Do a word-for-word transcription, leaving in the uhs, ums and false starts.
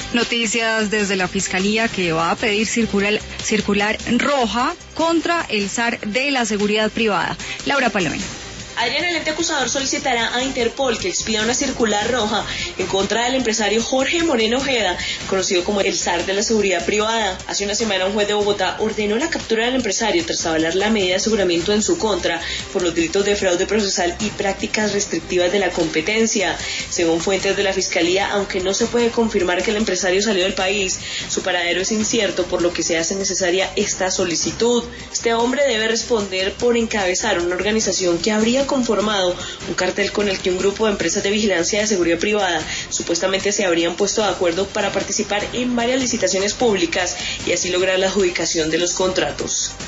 Noticias desde la Fiscalía, que va a pedir circular, circular roja contra el zar de la seguridad privada. Laura Palomino. Adrián, el ente acusador solicitará a Interpol que expida una circular roja en contra del empresario Jorge Moreno Ojeda, conocido como el zar de la seguridad privada. Hace una semana un juez de Bogotá ordenó la captura del empresario tras avalar la medida de aseguramiento en su contra por los delitos de fraude procesal y prácticas restrictivas de la competencia. Según fuentes de la Fiscalía, aunque no se puede confirmar que el empresario salió del país, su paradero es incierto, por lo que se hace necesaria esta solicitud. Este hombre debe responder por encabezar una organización que habría conformado un cartel con el que un grupo de empresas de vigilancia de seguridad privada supuestamente se habrían puesto de acuerdo para participar en varias licitaciones públicas y así lograr la adjudicación de los contratos.